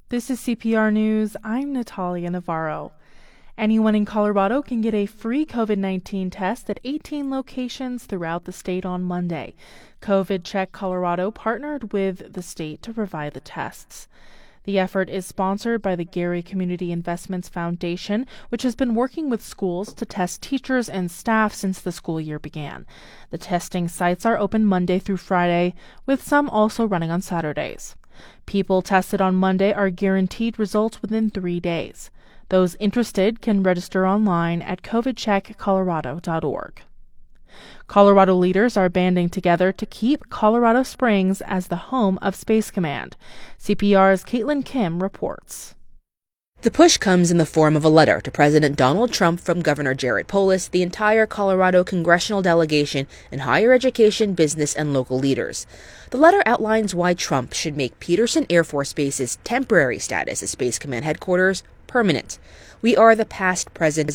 This is CPR News. I'm Natalia Navarro. Anyone in Colorado can get a free COVID-19 test at 18 locations throughout the state on Monday. COVID Check Colorado partnered with the state to provide the tests. The effort is sponsored by the Gary Community Investments Foundation, which has been working with schools to test teachers and staff since the school year began. The testing sites are open Monday through Friday, with some also running on Saturdays. People tested on Monday are guaranteed results within 3 days. Those interested can register online at covidcheckcolorado.org. Colorado leaders are banding together to keep Colorado Springs as the home of Space Command. CPR's Caitlin Kim reports. The push comes in the form of a letter to President Donald Trump from Governor Jared Polis, the entire Colorado congressional delegation, and higher education, business, and local leaders. The letter outlines why Trump should make Peterson Air Force Base's temporary status as Space Command headquarters permanent. We are the past, present,